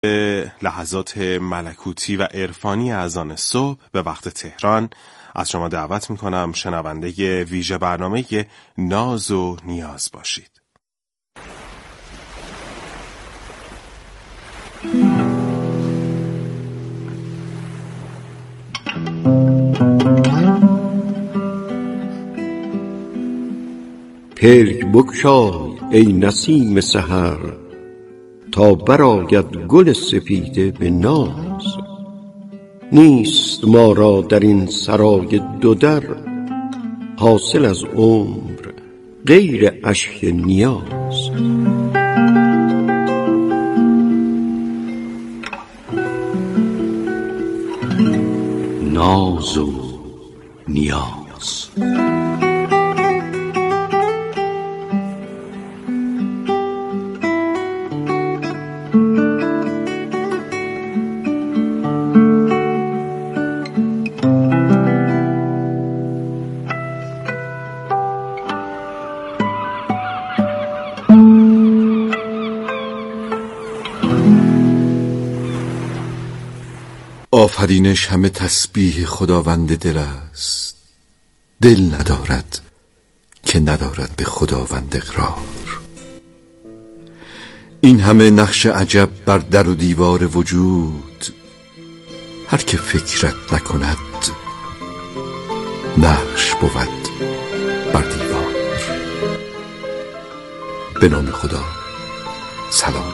لحظات ملکوتی و عرفانی اذان صبح به وقت تهران از شما دعوت میکنم شنونده ویژه برنامه ناز و نیاز باشید. پلک بگشای ای نسیم سحر، تا برآید گل سپیده به ناز. نیست ما را در این سرای دو در، حاصل از عمر غیر اشک نیاز. ناز و نیاز. آفرینش همه تسبیح خداوند دل است، دل ندارد که ندارد به خداوند اقرار. این همه نقش عجب بر در و دیوار وجود، هر که فکرت نکند نقش بود بر دیوار. به نام خدا. سلام.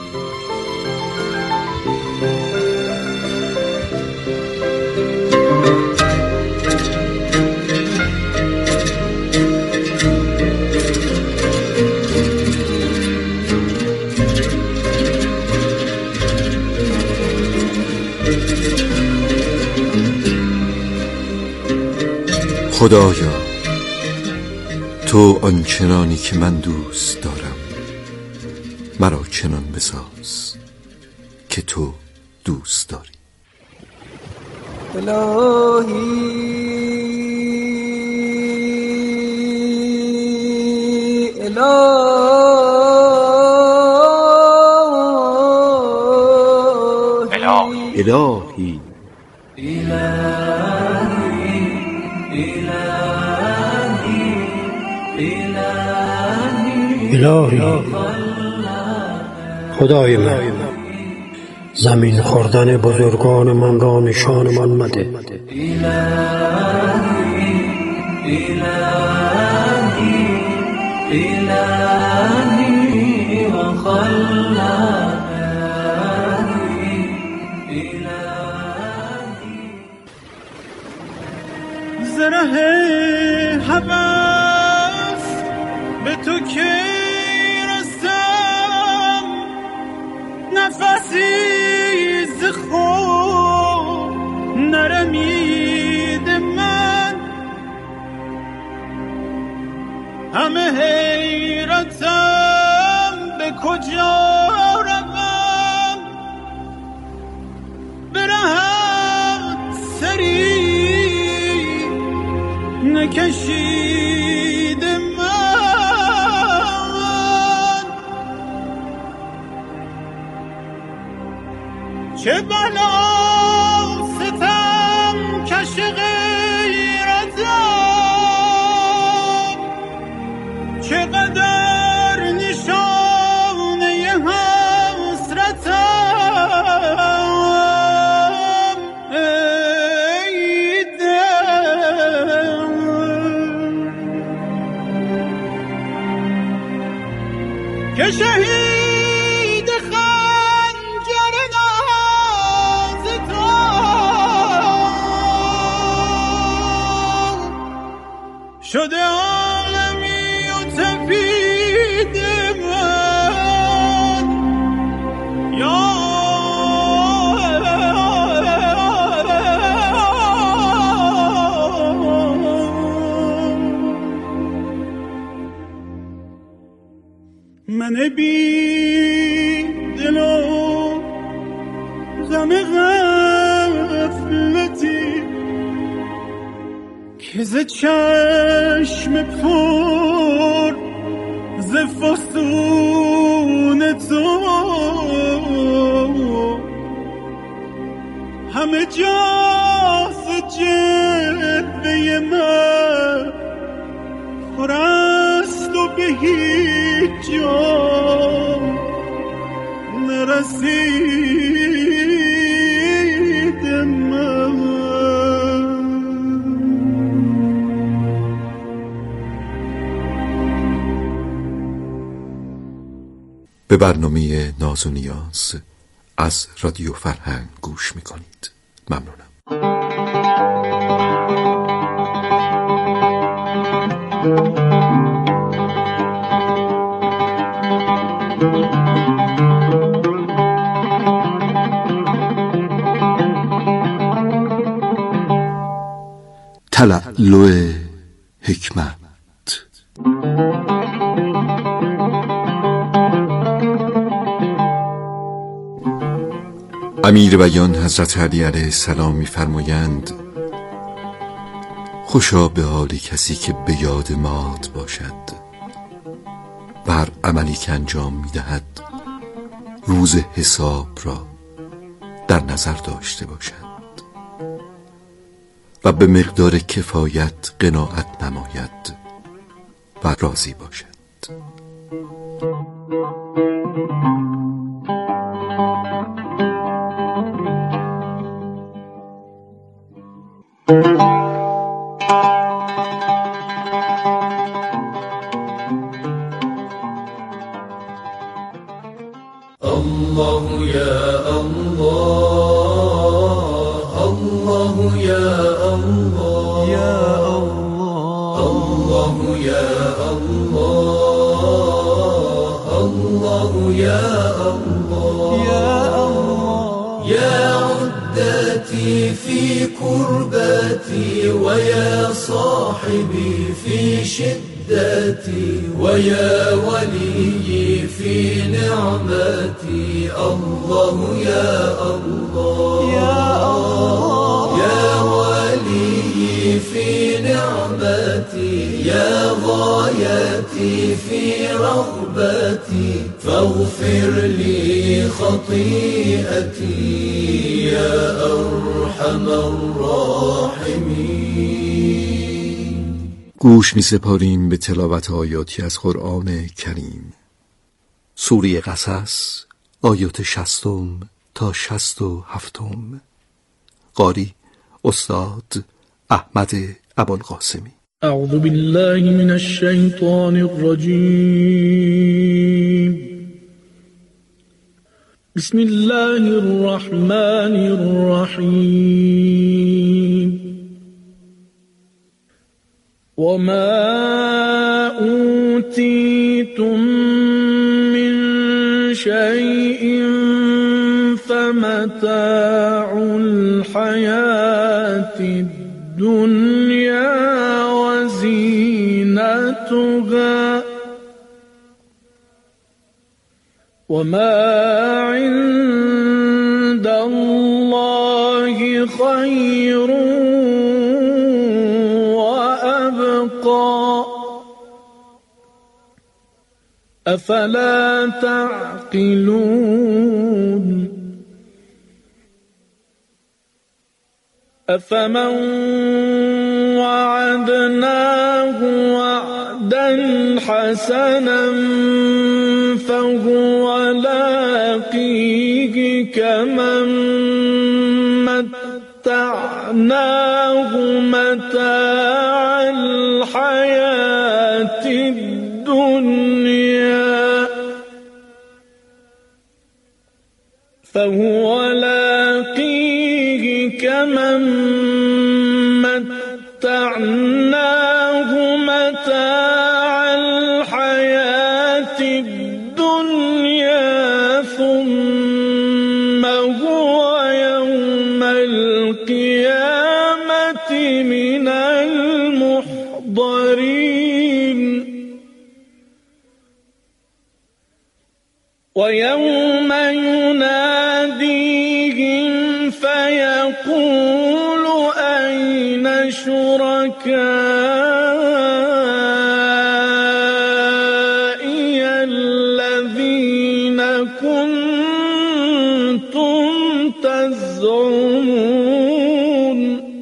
خدایا، تو آنچنانی که من دوست دارم مرا چنان بساز که تو دوست داری. الهی الهی الهی خدای من، زمین خوردن بزرگان من را نشان من مده. زره هوس به تو که رسم، نفسی ز خود نرمید من. همه حیرتم به کجا روم، برهت سری نکشید من. چه بلا ستم کش غیرتم، چقدر نشانه حسرتم. ای دل که شهید خنجر ناز تو شده عالمی و تپید من. یا من بی دل و غم غفلتی که ز چشم پر ز فسون تو جاز جلوه من خورست و به هیچ جا نرسید من. به برنامه ناز و نیاز از رادیو فرهنگ گوش میکنید. ممنونم. تلالو حکمت. امیر بیان حضرت علی علیه السلام می‌فرمایند خوشا به حال کسی که به یاد مات باشد و هر عملی که انجام می‌دهد روز حساب را در نظر داشته باشد و به مقدار کفایت قناعت نماید و راضی باشد. الله يا الله الله يا الله يا الله الله يا الله الله يا الله يا الله يا عدتي في كربتي ويا صاحبي في شدتي ويا ولي في نعمتي الله يا الله يا الله يا ولي في نعمتي يا غايتي في رغبتي فاغفر لي خطيئتي يا أرحم الراحمين. گوش می سپاریم به تلاوت آیاتی از قرآن کریم. سوره قصص آیات 60 تا 67. قاری استاد احمد ابوالقاسمی. اعوذ بالله من الشیطان الرجیم. بسم الله الرحمن الرحیم. وما أوتيتم من شيء فمتاع الحياة الدنيا وزينتها وما عند الله خير أفلا تعقلون. أفمن وعدناه وعدا حسنا فهو لاقيه كمن متعناه متاع الحياة الدنيا فهو لاقيه كمن متعناه متاع الحياة الدنيا ثم هو يوم القيامة من المحضرين. ويوم يناديهم فيقول أين شركائي الذين كنتم تزعمون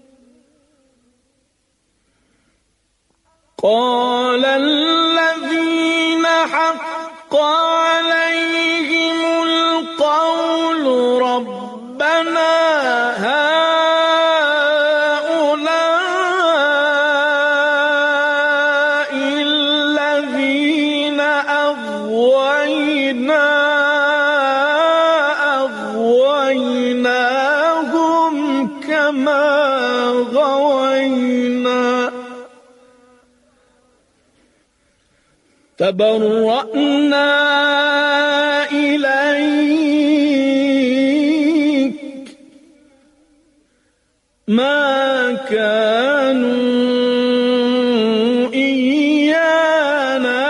قال الذين حق عليهم القول ربنا هؤلاء الذين أغويناهم كما غوينا تبرأنا إليك ما كانوا إيانا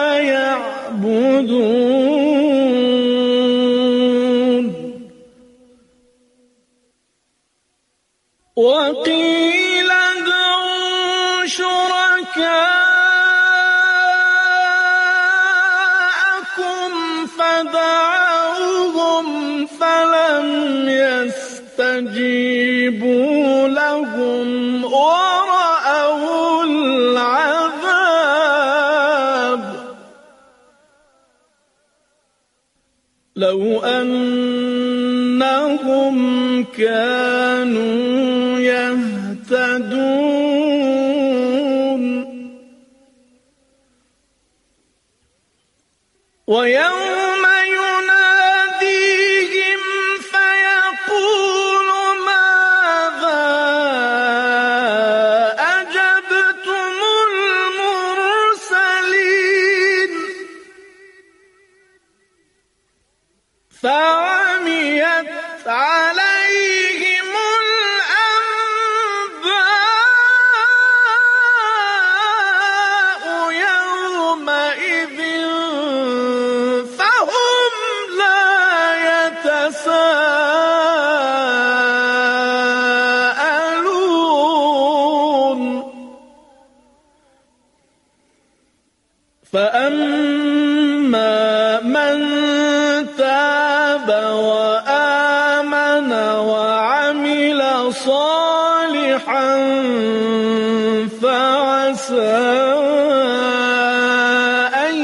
يعبدون وقيل ادعوا شركاءكم فدعوهم فلم يستجيبوا لهم ورأوا العذاب لو أنهم كانوا يهتدون ويوم يناديهم فيقول ماذا أجبتم المرسلين فعميت عليهم الأنباء يومئذ فهم لا يتساءلون فأما من تاب وآمن وعمل صالحا فعسى أن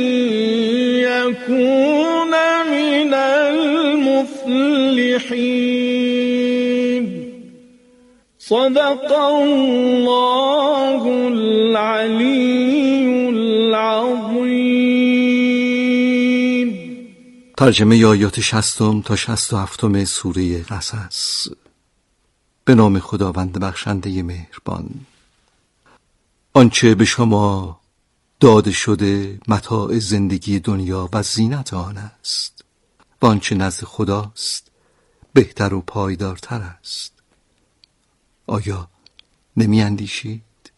يكون من المفلحين صدق الله العلي العظيم. ترجمه آیات 60 تا 67 سوره قصص. به نام خداوند بخشنده مهربان. آنچه به شما داده شده متاع زندگی دنیا و زینت آن است و آنچه نزد خداست بهتر و پایدارتر است. آیا نمی اندیشید؟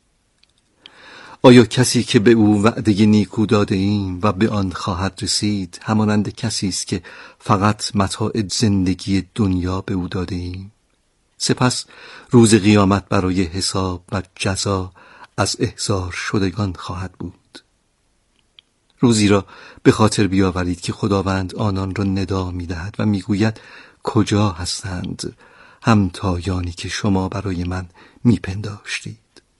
آیا کسی که به او وعده نیکو داده ایم و به آن خواهد رسید همانند کسی است که فقط متاع زندگی دنیا به او داده ایم؟ سپس روز قیامت برای حساب و جزا از احضار شدگان خواهد بود. روزی را به خاطر بیاورید که خداوند آنان را ندا می‌دهد و می‌گوید کجا هستند همتایانی که شما برای من می‌پنداشتید؟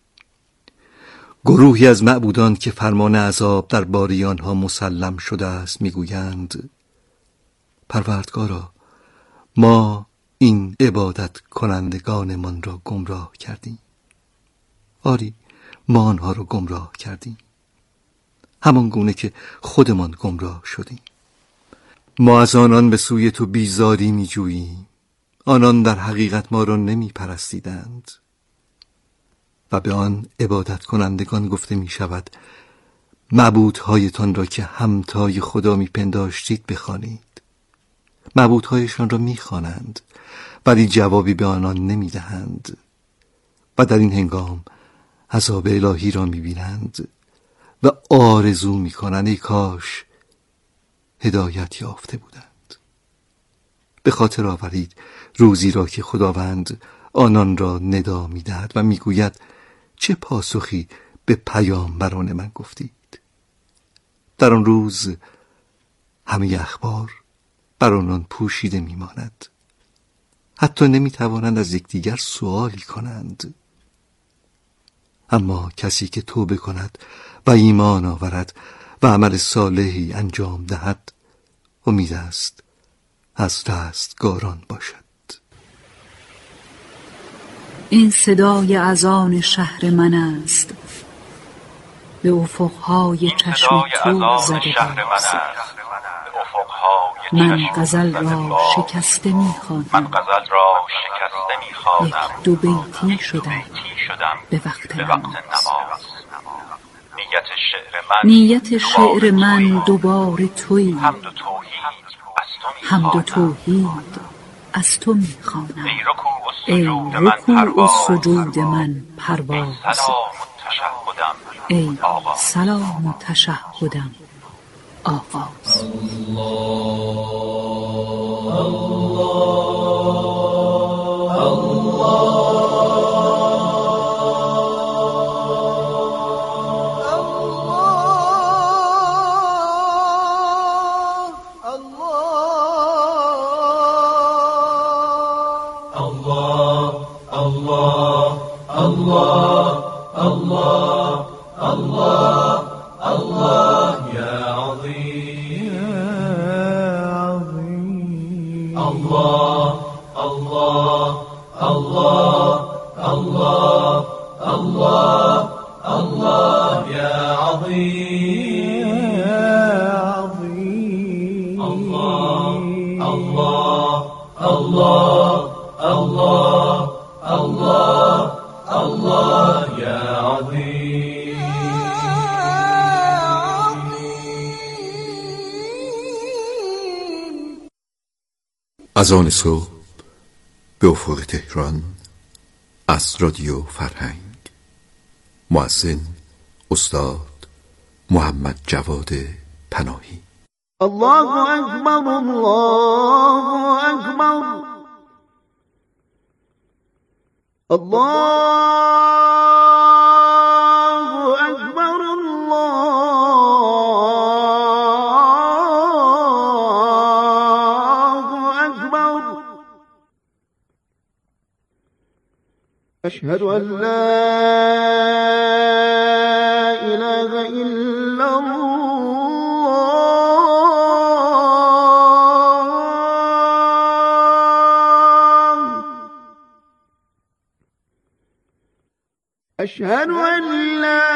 گروهی از معبودان که فرمان عذاب در باره آنها مسلم شده است میگویند پروردگارا ما این عبادت کنندگانمان را گمراه کردیم. آری ما آنها را گمراه کردیم همان گونه که خودمان گمراه شدیم. ما از آنان به سوی تو بیزاری میجوییم. آنان در حقیقت ما را نمی پرستیدند. و به آن عبادت کنندگان گفته می شود معبودهایتان را که همتای خدا می پنداشتید بخوانید. معبودهایشان را می خوانند ولی جوابی به آنان نمی دهند و در این هنگام عذاب الهی را می بینند و آرزو می کنند ای کاش هدایت یافته بودند. به خاطر آورید روزی را که خداوند آنان را ندا می دهد و می گوید چه پاسخی به پیامبران من گفتید؟ در آن روز همه اخبار بر آنان پوشیده می ماند حتی نمیتوانند از یکدیگر سؤالی کنند. اما کسی که توبه کند و ایمان آورد و عمل صالحی انجام دهد، امید است از رستگاران باشد. این صدای اذان شهر من است، به افقهای چشم تو زده باز. من غزل را شکسته می‌خوانم، یک دو بیتی شدم به وقت نماز. نیت شعر من دوباره تویی، حمد و توحید از تو می‌خوانم. ای رکوع و سجود من پرواز، ای سلام و تشهدم آغاز. اذان صبح به افق تهران از رادیو فرهنگ. مؤذن استاد محمد جواد پناهی. الله اکبر، الله اکبر، الله اکبر، الله اکبر. اشهد ان لا اله الا أشهد أن لا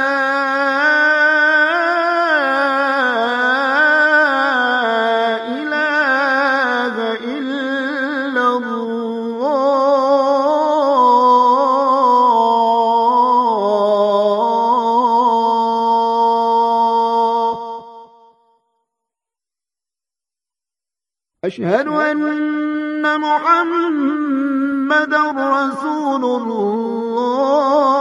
إله إلا الله. أشهد أن محمد رسول الله.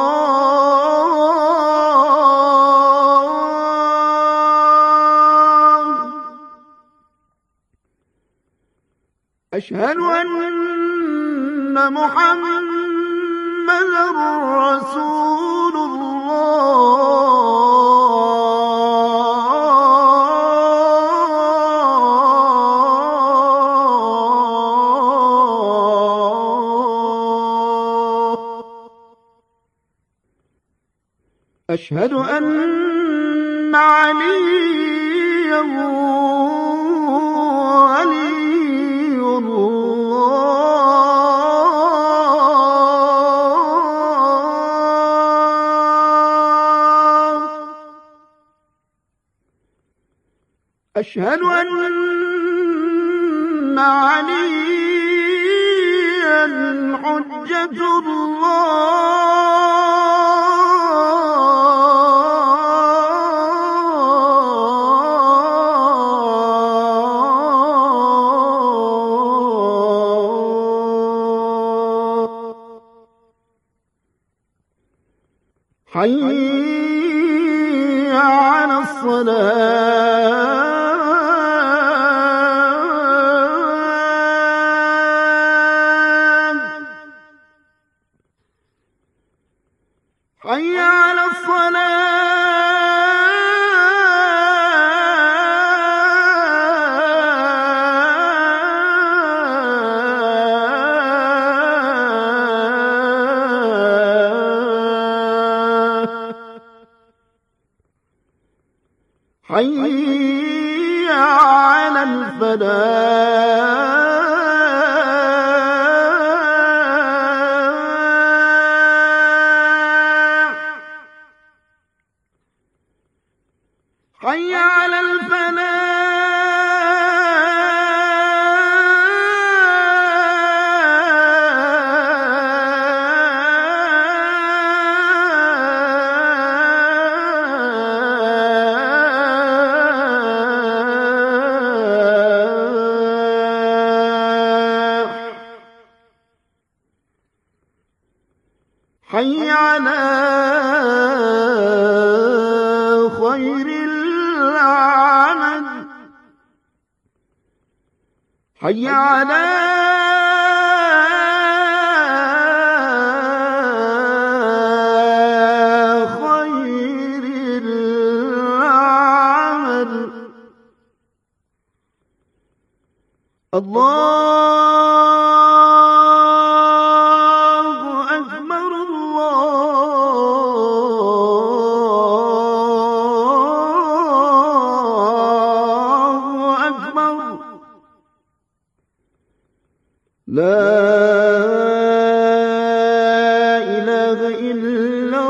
أشهد أن محمد رسول الله. أشهد أن عليا ولي الله. أشهد أن عليا حجة الله. حي على الصلاة. حي على الصلاة. حي على الفلاح حي على حي على خير العمل حي على خير العمل الله أكبر الله أكبر لا إله إلا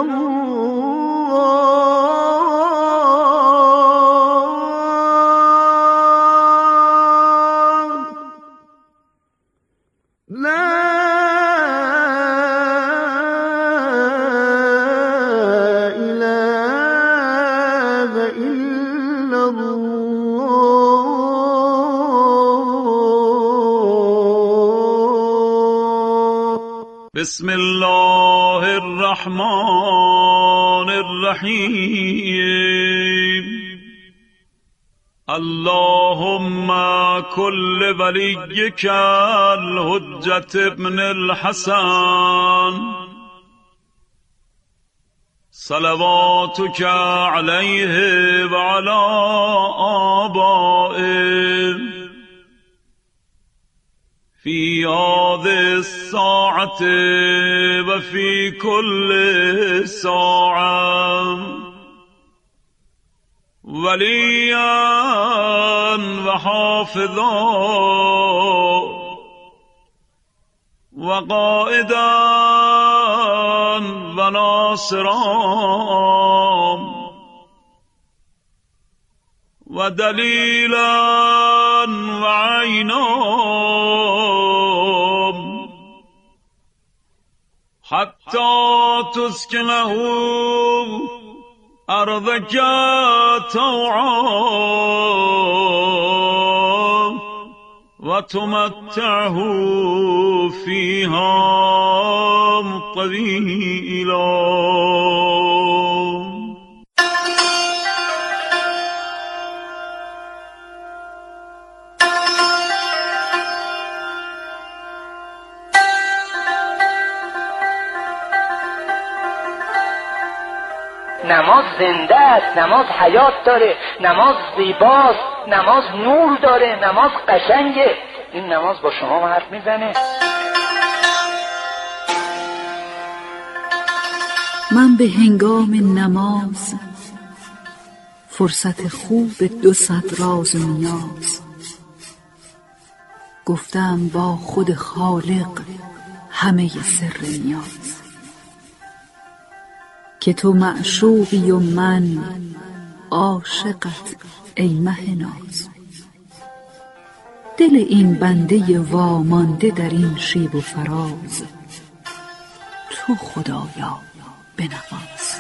الله لا إله إلا الله. بسم الله الرحمن الرحيم. اللهم كل وليك الحجة ابن الحسن صلواتك عليه وعلى آبائه في هذه الساعة وفي كل ساعة وليا وحافظا وقائدا وناصرا ودليلا وعينا حتى تسكنه أرضك طوعا وتمتعه فيها طويلا. نماز زنده است، نماز حیات داره، نماز زیباست، نماز نور داره، نماز قشنگه. این نماز با شما حرف میزنه. من به هنگام نماز فرصت خوب 200 راز و نیاز گفتم با خود خالق همه سر نیاز، که تو معشوقی و من عاشقت ای مه ناز. دل این بنده وامانده در این شیب و فراز تو خدایا بنواز.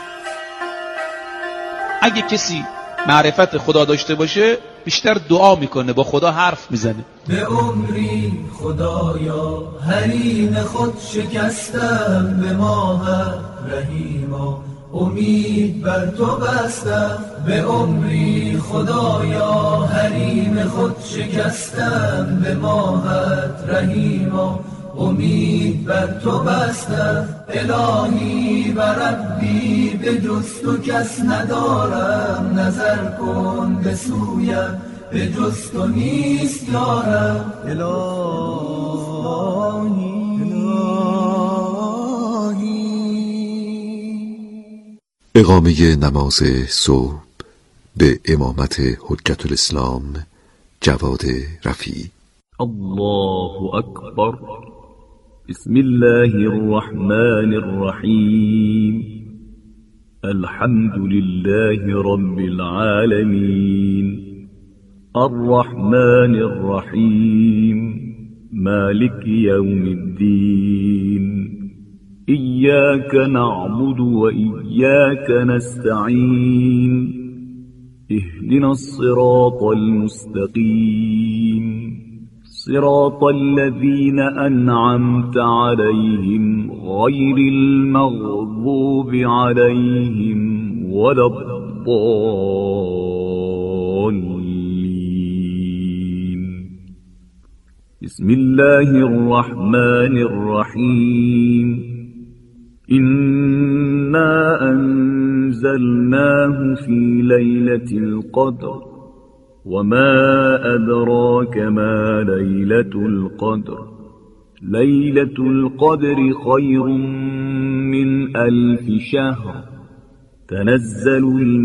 اگه کسی معرفت خدا داشته باشه بیشتر دعا میکنه، با خدا حرف میزنه. به عمری خدایا حریم خود شکستم، به ماهت رحیما امید بر تو بستم. به عمری خدایا حریم خود شکستم، به ماهت رحیما امید بر تو بستم. الهی و ربی به جز تو کس ندارم، نظر کن به سویم به جز تو نیست یارم. اقامه نماز صبح به امامت حجت الاسلام جواد رفیعی. الله اکبر. بسم الله الرحمن الرحیم. الحمد لله رب العالمين الرحمن الرحيم مالك يوم الدين إياك نعبد وإياك نستعين اهدنا الصراط المستقيم صراط الذين أنعمت عليهم غير المغضوب عليهم ولا الضالين. بسم الله الرحمن الرحيم. إنا أنزلناه في ليلة القدر وما أدراك ما ليلة القدر. ليلة القدر خير من 1000 شهر. تنزل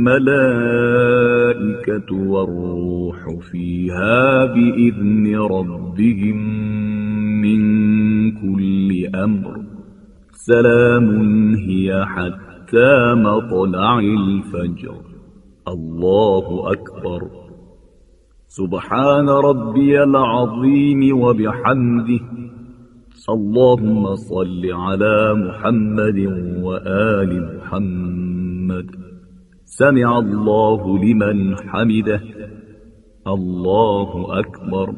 الملائكة والروح فيها بإذن ربهم من كل أمر. سلام هي حتى مطلع الفجر. الله أكبر. سبحان ربي العظيم وبحمده. اللهم صل على محمد وآل محمد. سمع الله لمن حمده. الله أكبر.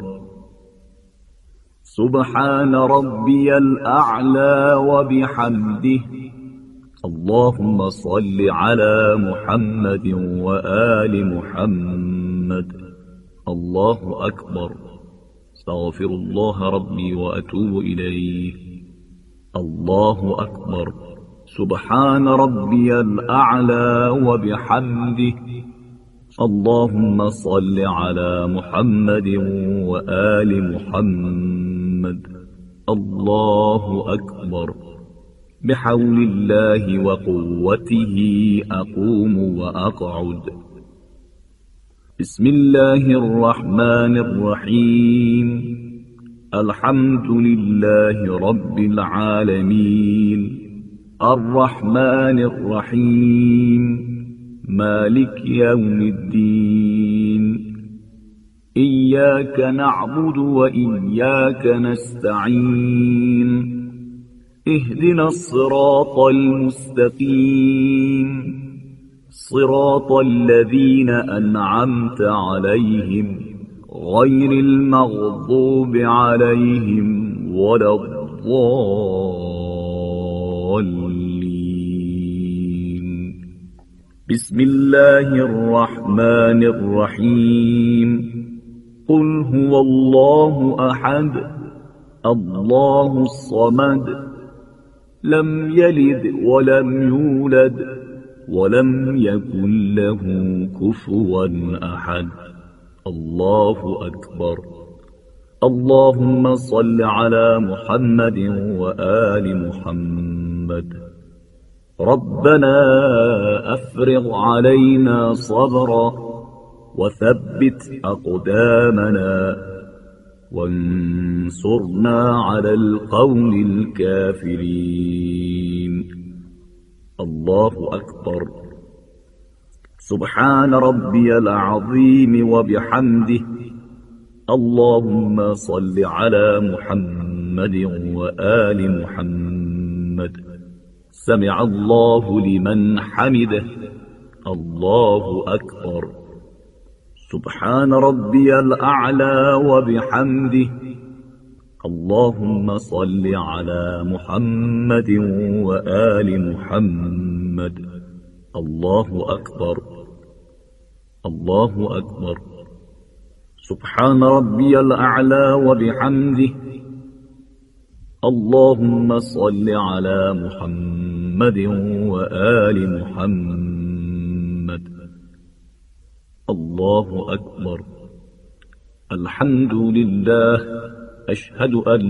سبحان ربي الأعلى وبحمده. اللهم صل على محمد وآل محمد. الله أكبر. استغفر الله ربي وأتوب إليه. الله أكبر. سبحان ربي الأعلى وبحمده. اللهم صل على محمد وآل محمد. الله أكبر. بحول الله وقوته أقوم وأقعد. بسم الله الرحمن الرحيم. الحمد لله رب العالمين الرحمن الرحيم مالك يوم الدين إياك نعبد وإياك نستعين اهدنا الصراط المستقيم صراط الذين أنعمت عليهم غير المغضوب عليهم ولا الضالين. بسم الله الرحمن الرحيم. قل هو الله أحد الله الصمد لم يلد ولم يولد ولم يكن له كفوا أحد. الله أكبر. اللهم صل على محمد وآل محمد. ربنا أفرغ علينا صبرا وثبت أقدامنا وانصرنا على القوم الكافرين. الله أكبر. سبحان ربي العظيم وبحمده. اللهم صل على محمد وآل محمد. سمع الله لمن حمده. الله أكبر. سبحان ربي الأعلى وبحمده. اللهم صل على محمد وآل محمد. الله أكبر. الله أكبر. سبحان ربي الأعلى وبحمده. اللهم صل على محمد وآل محمد. الله أكبر. الحمد لله. أشهد أن